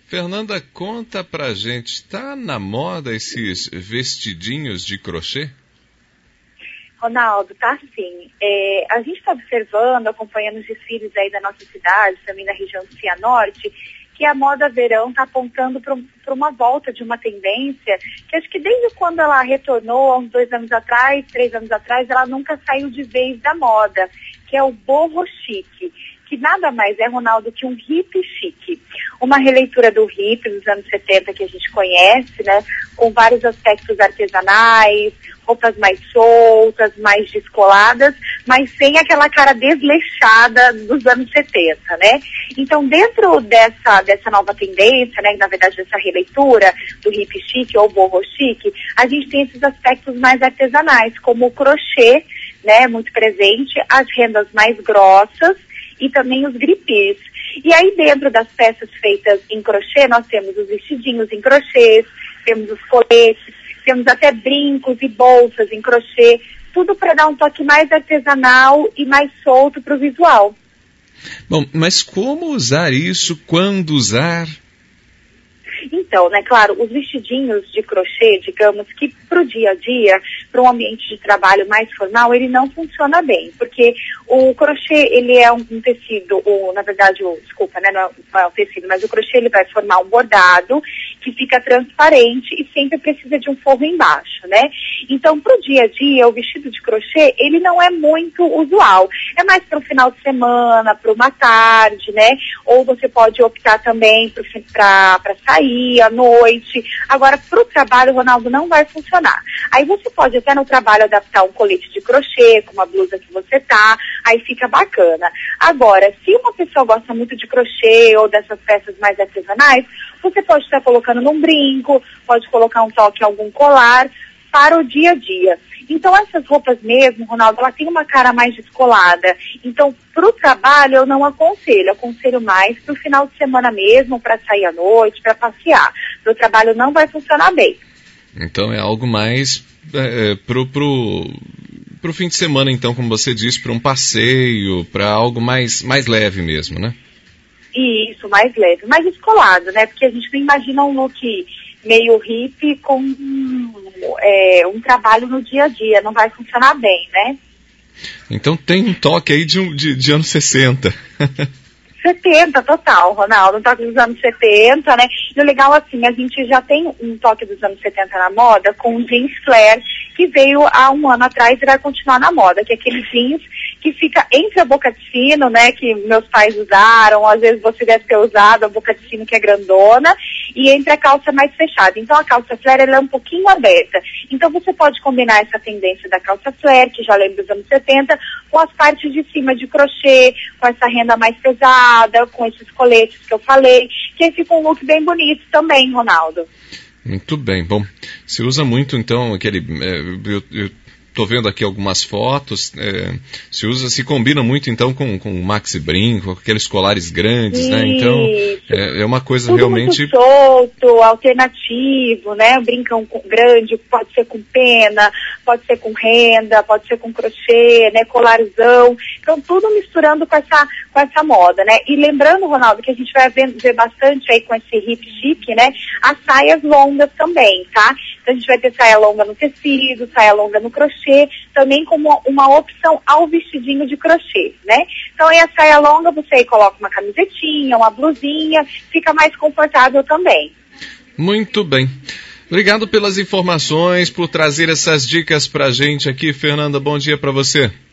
Fernanda, conta pra gente, tá na moda esses vestidinhos de crochê? Ronaldo, tá sim. A gente está observando, acompanhando os desfiles aí da nossa cidade, também da região do Cianorte, que a moda verão está apontando para uma volta de uma tendência que acho que desde quando ela retornou, há uns 2 anos atrás, 3 anos atrás, ela nunca saiu de vez da moda, que é o boho chique, que nada mais é, Ronaldo, que um hippie chique. Uma releitura do hippie dos anos 70 que a gente conhece, né, com vários aspectos artesanais, roupas mais soltas, mais descoladas, mas sem aquela cara desleixada dos anos 70, né? Então, dentro dessa nova tendência, né, na verdade dessa releitura do hippie chique ou boho chique, a gente tem esses aspectos mais artesanais, como o crochê, né, muito presente, as rendas mais grossas e também os gripis. E aí, dentro das peças feitas em crochê, nós temos os vestidinhos em crochês, temos os coletes, temos até brincos e bolsas em crochê, tudo para dar um toque mais artesanal e mais solto para o visual. Bom, mas como usar isso? Quando usar? Então, né, claro, os vestidinhos de crochê, digamos que para o dia a dia, para um ambiente de trabalho mais formal, ele não funciona bem, porque o crochê, ele é um tecido, na verdade, desculpa, né, não é um tecido, mas o crochê, ele vai formar um bordado que fica transparente e sempre precisa de um forro embaixo, né? Então, para o dia a dia, o vestido de crochê, ele não é muito usual. É mais para o final de semana, para uma tarde, né? Ou você pode optar também para sair à noite. Agora, para o trabalho, Ronaldo, não vai funcionar. Aí você pode até no trabalho adaptar um colete de crochê, com a blusa que você tá, aí fica bacana. Agora, se uma pessoa gosta muito de crochê ou dessas peças mais artesanais, você pode estar colocando num brinco, pode colocar um toque em algum colar para o dia a dia. Então, essas roupas mesmo, Ronaldo, ela tem uma cara mais descolada. Então, para o trabalho, eu não aconselho. Aconselho mais para o final de semana mesmo, para sair à noite, para passear. Para o trabalho não vai funcionar bem. Então, é algo mais pro fim de semana, então, como você disse, para um passeio, para algo mais leve mesmo, né? Isso, mais leve, mais descolado, né? Porque a gente não imagina um look meio hippie com um trabalho no dia a dia, não vai funcionar bem, né? Então tem um toque aí de anos 60. 70, total, Ronaldo, um toque dos anos 70, né? E o legal, assim, a gente já tem um toque dos anos 70 na moda com o jeans flare, que veio há 1 ano atrás e vai continuar na moda, que é aquele jeans que fica entre a boca de sino, né, que meus pais usaram, às vezes você deve ter usado a boca de sino que é grandona, e entre a calça mais fechada. Então a calça flare, ela é um pouquinho aberta. Então você pode combinar essa tendência da calça flare, que já lembra dos anos 70, com as partes de cima de crochê, com essa renda mais pesada, com esses coletes que eu falei, que aí fica um look bem bonito também, Ronaldo. Muito bem. Bom, se usa muito, então, aquele... eu tô vendo aqui algumas fotos, se combina muito, então, com o maxi brinco, com aqueles colares grandes, isso, né? Então, é uma coisa tudo realmente... muito solto, alternativo, né? Um brincão grande, pode ser com pena, pode ser com renda, pode ser com crochê, né? Colarzão. Então, tudo misturando com essa moda, né? E lembrando, Ronaldo, que a gente vai ver bastante aí com esse hip chic, né? As saias longas também, tá? Então, a gente vai ter saia longa no tecido, saia longa no crochê, também como uma opção ao vestidinho de crochê, né? Então, aí a saia longa, você aí coloca uma camisetinha, uma blusinha, fica mais confortável também. Muito bem. Obrigado pelas informações, por trazer essas dicas pra gente aqui, Fernanda. Bom dia pra você.